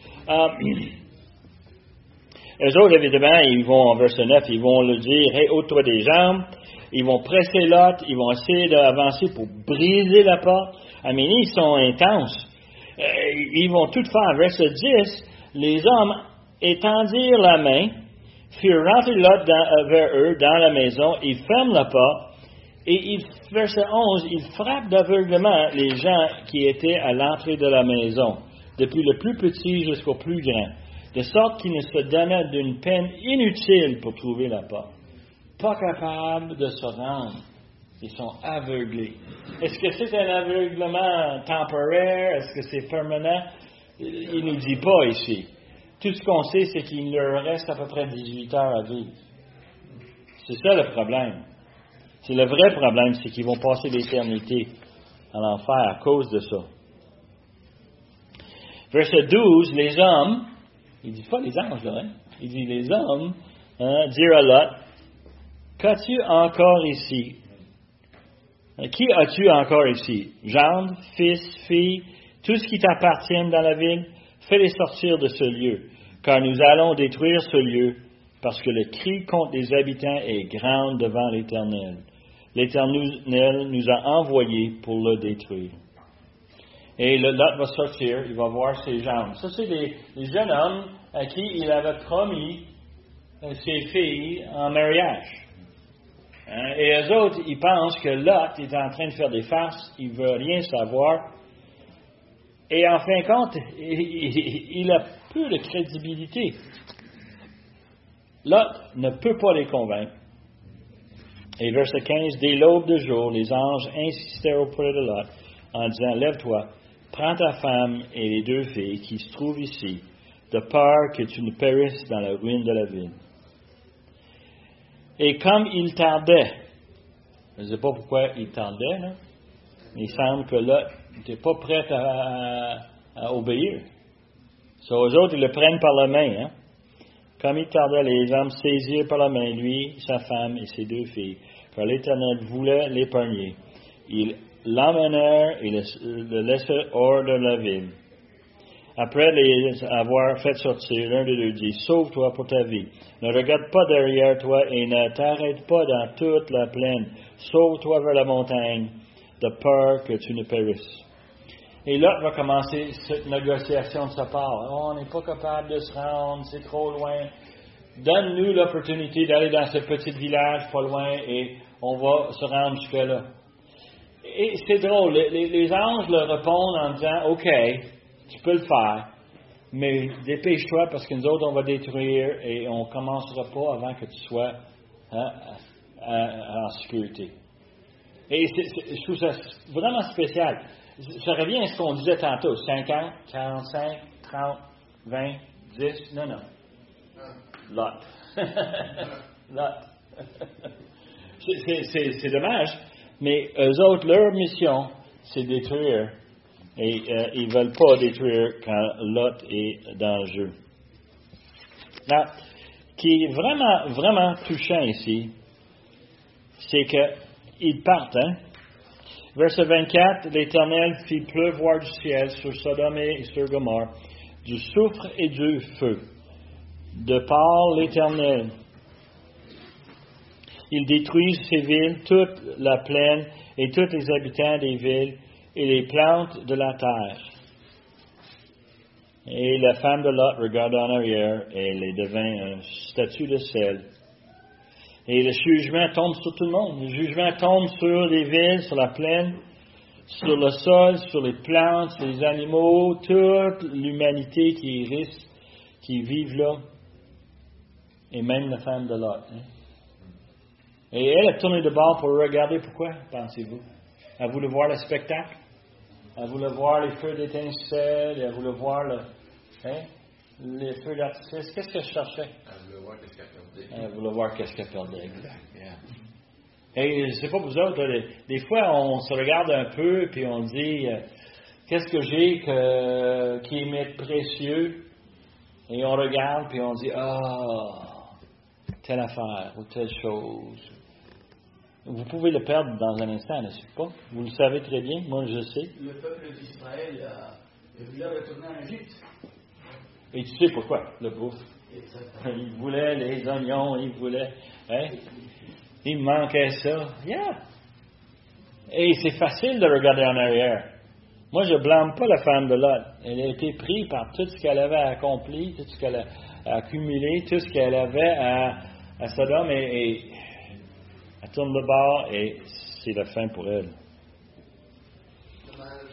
Eux autres, évidemment, ils vont, en verset 9, ils vont le dire, « Hey, ôte-toi des jambes ». Ils vont presser Lot, ils vont essayer d'avancer pour briser la porte. Mais ils sont intenses. Ils vont tout faire. Verset 10, les hommes étendirent la main, firent rentrer Lot vers eux dans la maison, ils ferment la porte, et verset 11, ils frappent d'aveuglement les gens qui étaient à l'entrée de la maison, depuis le plus petit jusqu'au plus grand, de sorte qu'ils ne se donnaient d'une peine inutile pour trouver la porte. Pas capables de se rendre. Ils sont aveuglés. Est-ce que c'est un aveuglement temporaire? Est-ce que c'est permanent? Il ne nous dit pas ici. Tout ce qu'on sait, c'est qu'il leur reste à peu près 18 heures à vivre. C'est ça le problème. C'est le vrai problème, c'est qu'ils vont passer l'éternité en enfer à cause de ça. Verset 12, les hommes, il ne dit pas les anges, là, hein? Il dit les hommes, dirent à Lot, qu'as-tu encore ici? Qui as-tu encore ici? Gendre, fils, fille, tout ce qui t'appartient dans la ville, fais-les sortir de ce lieu, car nous allons détruire ce lieu, parce que le cri contre les habitants est grand devant l'Éternel. l'Éternel nous a envoyés pour le détruire. Et le Lot va sortir, il va voir ses jambes. Ça, c'est les jeunes hommes à qui il avait promis ses filles en mariage. Et eux autres, ils pensent que Lot est en train de faire des farces, il ne veut rien savoir. Et en fin de compte, il a peu de crédibilité. Lot ne peut pas les convaincre. Et verset 15, dès l'aube de jour, les anges insistèrent auprès de Lot en disant, lève-toi, prends ta femme et les 2 filles qui se trouvent ici, de peur que tu ne périsses dans la ruine de la ville. Et comme il tardait, je ne sais pas pourquoi il tardait, là, mais il semble que Lot n'était pas prêt à obéir. Eux autres, ils le prennent par la main. Hein? Comme il tardait, les hommes saisirent par la main lui, sa femme et ses 2 filles, car l'Éternel voulait l'épargner. Ils l'emmenèrent et le laissèrent hors de la ville. Après les avoir fait sortir, l'un de deux dit, sauve-toi pour ta vie. Ne regarde pas derrière toi et ne t'arrête pas dans toute la plaine. Sauve-toi vers la montagne, de peur que tu ne périsses. Et là, va commencer cette négociation de sa part. Oh, on n'est pas capable de se rendre, c'est trop loin. Donne-nous l'opportunité d'aller dans ce petit village pas loin et on va se rendre jusque-là. Et c'est drôle, les anges leur répondent en disant, OK, tu peux le faire, mais dépêche-toi parce que nous autres, on va détruire et on ne commencera pas avant que tu sois en sécurité. Et je trouve ça vraiment spécial. Ça revient à ce qu'on disait tantôt, 50, 45, 30, 20, 10, non. Lot. Lot. C'est dommage, mais eux autres, leur mission, c'est détruire. Et ils ne veulent pas détruire quand Lot est dans le jeu. Là, ce qui est vraiment, vraiment touchant ici, c'est qu'ils partent. Hein? Verset 24, l'Éternel fit pleuvoir du ciel sur Sodome et sur Gomorrhe, du soufre et du feu, de par l'Éternel. Il détruit ces villes, toute la plaine et tous les habitants des villes, et les plantes de la terre. Et la femme de Lot regarda en arrière, et elle devint une statue de sel. Et le jugement tombe sur tout le monde. Le jugement tombe sur les villes, sur la plaine, sur le sol, sur les plantes, sur les animaux, toute l'humanité qui vit là. Et même la femme de Lot. Hein? Et elle a tourné de bord pour regarder. Pourquoi, pensez-vous? Elle voulait voir le spectacle. Elle voulait voir les feux d'étincelles. Elle voulait voir les feux d'artifice. Qu'est-ce qu'elle cherchait? Elle voulait voir qu'est-ce qu'elle perdait. Elle voulait voir qu'est-ce qu'elle perdait. Exact. Yeah. Et je ne sais pas vous autres, des fois on se regarde un peu et on dit qu'est-ce que j'ai qui m'est précieux? Et on regarde et on dit telle affaire ou telle chose. Vous pouvez le perdre dans un instant, n'est-ce pas? Vous le savez très bien, moi je sais. Le peuple d'Israël voulait retourner en Égypte. Et tu sais pourquoi, le bouffe. Exactement. Il voulait les oignons, il voulait... Hein? Il manquait ça. Yeah! Et c'est facile de regarder en arrière. Moi, je ne blâme pas la femme de Lot. Elle a été prise par tout ce qu'elle avait accompli, tout ce qu'elle a accumulé, tout ce qu'elle avait à Sodome et elle tourne de bord et c'est la fin pour elle. Dommage.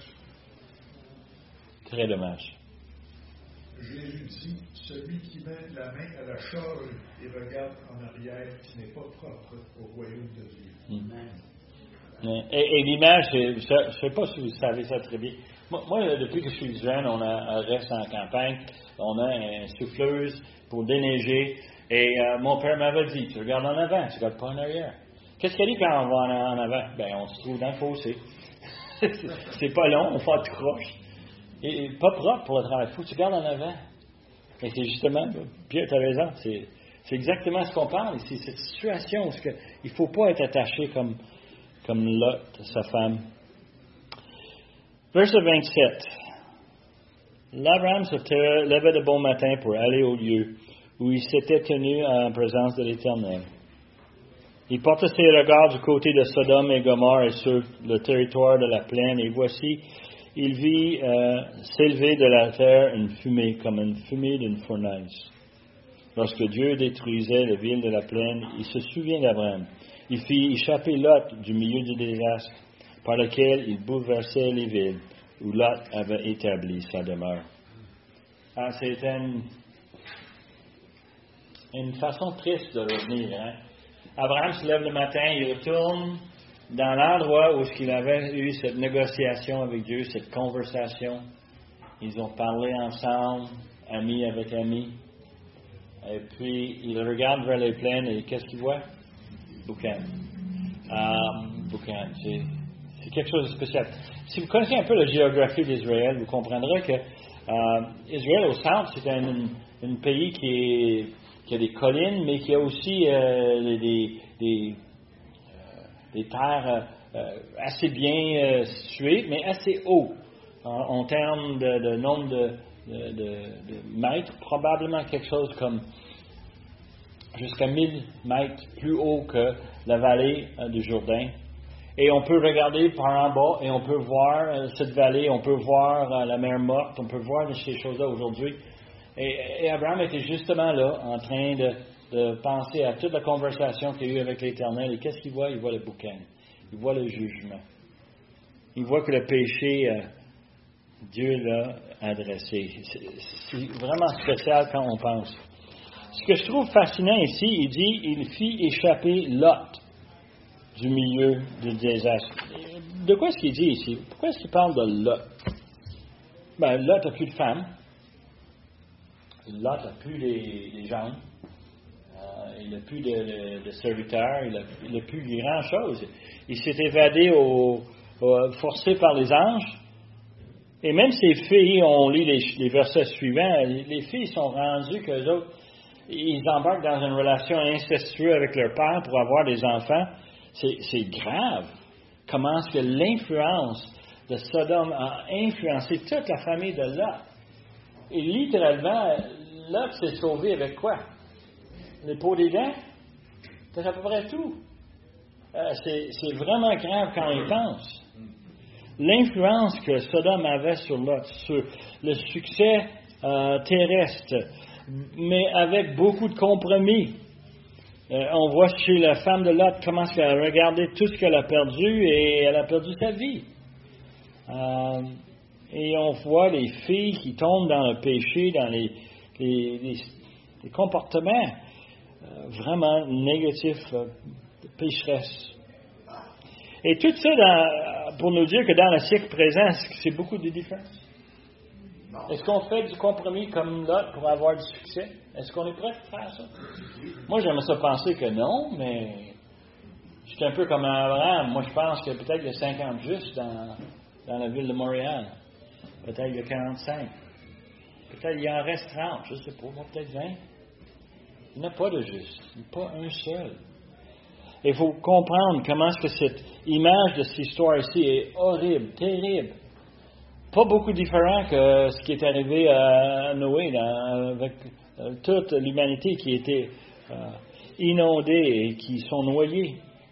Très dommage. Jésus dit, celui qui met la main à la charge et regarde en arrière, qui n'est pas propre au royaume de Dieu. Et l'image, je ne sais pas si vous savez ça très bien. Moi, depuis que je suis jeune, on reste en campagne, on a une souffleuse pour déneiger. Et mon père m'avait dit, tu regardes en avant, tu ne regardes pas en arrière. Qu'est-ce qu'il dit quand on va en avant? On se trouve dans le fossé. C'est pas long, on fait tout croche. Et pas propre pour le travail. Il faut que tu regardes en avant. Et c'est justement, Pierre, tu as raison, c'est exactement ce qu'on parle. C'est cette situation où il ne faut pas être attaché comme Lot, sa femme. Verset 27. L'Abraham se levait de bon matin pour aller au lieu où il s'était tenu en présence de l'Éternel. Il porta ses regards du côté de Sodome et Gomorrhe et sur le territoire de la plaine, et voici, il vit s'élever de la terre une fumée, comme une fumée d'une fournaise. Lorsque Dieu détruisait les villes de la plaine, il se souvient d'Abraham. Il fit échapper Lot du milieu du désastre, par lequel il bouleversait les villes où Lot avait établi sa demeure. Ah, c'était une façon triste de revenir. Hein? Abraham se lève le matin, il retourne dans l'endroit où il avait eu cette négociation avec Dieu, cette conversation. Ils ont parlé ensemble, amis avec amis. Et puis, il regarde vers les plaines et qu'est-ce qu'il voit? Boucan. Boucan, c'est quelque chose de spécial. Si vous connaissez un peu la géographie d'Israël, vous comprendrez que Israël au centre, c'est un pays qui a des collines, mais qui a aussi des terres assez bien situées, mais assez haut en termes de nombre de mètres, probablement quelque chose comme jusqu'à 1000 mètres plus haut que la vallée du Jourdain. Et on peut regarder par en bas et on peut voir cette vallée, on peut voir la mer Morte, on peut voir ces choses-là aujourd'hui. Et Abraham était justement là, en train de penser à toute la conversation qu'il a eue avec l'Éternel. Et qu'est-ce qu'il voit? Il voit le boucan. Il voit le jugement. Il voit que le péché, Dieu l'a adressé. C'est vraiment spécial quand on pense. Ce que je trouve fascinant ici, il dit, il fit échapper Lot du milieu du désastre. De quoi est-ce qu'il dit ici? Pourquoi est-ce qu'il parle de Lot? Ben, Lot n'a plus de femme. Lot n'a plus les jambes. Il n'a plus de serviteurs. Il n'a plus grand-chose. Il s'est évadé forcé par les anges. Et même ses filles, on lit les versets suivants, les filles sont rendues qu'eux autres, ils embarquent dans une relation incestueuse avec leur père pour avoir des enfants. C'est grave. Comment est-ce que l'influence de Sodome a influencé toute la famille de Lot? Et littéralement, Lot s'est sauvé avec quoi? Les peaux des dents? C'est à peu près tout. C'est vraiment grave quand on y pense. L'influence que Sodome avait sur Lot, sur le succès terrestre, mais avec beaucoup de compromis. On voit chez la femme de Lot comment elle a regardé tout ce qu'elle a perdu et elle a perdu sa vie. Et on voit les filles qui tombent dans le péché, dans les comportements vraiment négatifs, pécheresses. Et tout ça pour nous dire que dans le siècle présent, c'est beaucoup de différences. Est-ce qu'on fait du compromis comme Lot pour avoir du succès? Est-ce qu'on est prêt à faire ça? Moi, j'aimerais ça penser que non, mais je suis un peu comme Abraham. Moi, je pense que peut-être il y a 50 justes dans la ville de Montréal. Peut-être il y a 45. Peut-être il en reste 30. Je ne sais pas. Moi, peut-être 20. Il n'y en a pas de juste. Il n'y a pas un seul. Il faut comprendre comment est-ce que cette image de cette histoire ici est horrible, terrible. Pas beaucoup différent que ce qui est arrivé à Noé, avec toute l'humanité qui était inondée et qui sont noyés.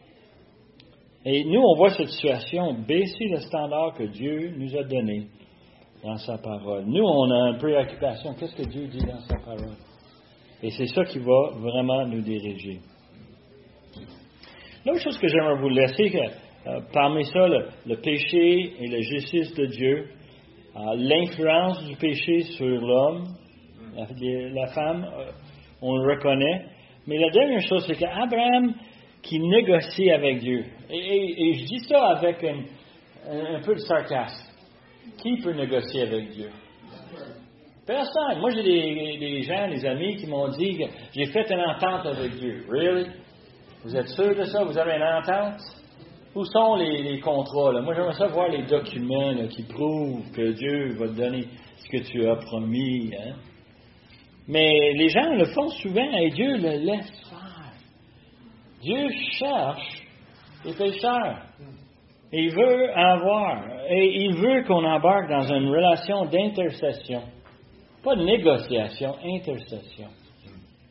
Et nous, on voit cette situation baisser le standard que Dieu nous a donné dans sa parole. Nous, on a une préoccupation. Qu'est-ce que Dieu dit dans sa parole? Et c'est ça qui va vraiment nous diriger. L'autre chose que j'aimerais vous laisser, parmi ça, le péché et la justice de Dieu, l'influence du péché sur l'homme, la femme, on le reconnaît. Mais la dernière chose, c'est qu'Abraham qui négocie avec Dieu. Et je dis ça avec un peu de sarcasme. Qui peut négocier avec Dieu? Personne. Moi, j'ai des gens, des amis qui m'ont dit que j'ai fait une entente avec Dieu. Really? Vous êtes sûr de ça? Vous avez une entente? Où sont les contrats? Là? Moi, j'aimerais ça voir les documents là, qui prouvent que Dieu va te donner ce que tu as promis. Hein? Mais les gens le font souvent et Dieu le laisse faire. Dieu cherche les pécheurs. Et il veut avoir. Et il veut qu'on embarque dans une relation d'intercession. Pas de négociation, intercession.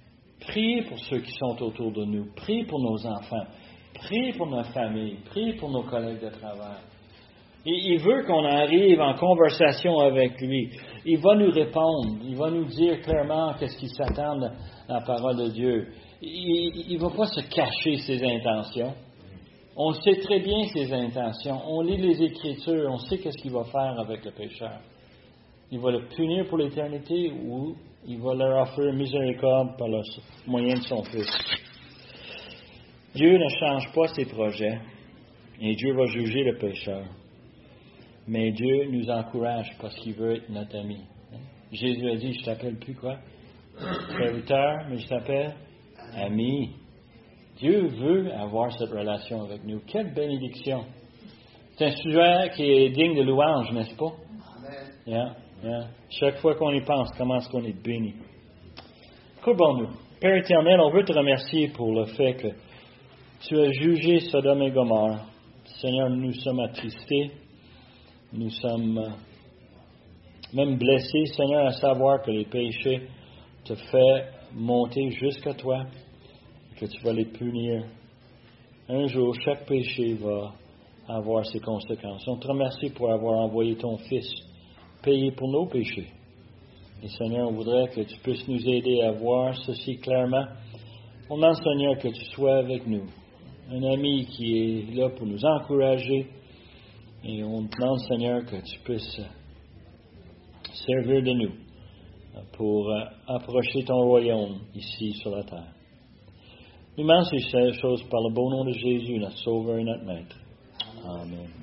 Priez pour ceux qui sont autour de nous. Priez pour nos enfants. Priez pour notre famille. Priez pour nos collègues de travail. Et il veut qu'on arrive en conversation avec lui. Il va nous répondre. Il va nous dire clairement qu'est-ce qu'il s'attend à la parole de Dieu. Il ne va pas se cacher ses intentions. On sait très bien ses intentions. On lit les Écritures. On sait qu'est-ce qu'il va faire avec le pécheur. Il va le punir pour l'éternité ou il va leur offrir miséricorde par le moyen de son Fils. Dieu ne change pas ses projets et Dieu va juger le pécheur. Mais Dieu nous encourage parce qu'il veut être notre ami. Jésus a dit, je t'appelle plus quoi? Serviteur, mais je t'appelle ami. Dieu veut avoir cette relation avec nous. Quelle bénédiction! C'est un sujet qui est digne de louange, n'est-ce pas? Amen. Yeah. Chaque fois qu'on y pense, comment est-ce qu'on est béni? Courbons-nous. Père éternel, on veut te remercier pour le fait que tu as jugé Sodome et Gomorrhe. Seigneur, nous sommes attristés. Nous sommes même blessés, Seigneur, à savoir que les péchés te font monter jusqu'à toi et que tu vas les punir. Un jour, chaque péché va avoir ses conséquences. On te remercie pour avoir envoyé ton Fils payer pour nos péchés. Et Seigneur, on voudrait que tu puisses nous aider à voir ceci clairement. On demande, Seigneur, que tu sois avec nous. Un ami qui est là pour nous encourager. Et on te demande, Seigneur, que tu puisses servir de nous pour approcher ton royaume ici sur la terre. Nous demandons ces choses par le beau nom de Jésus, notre Sauveur et notre Maître. Amen.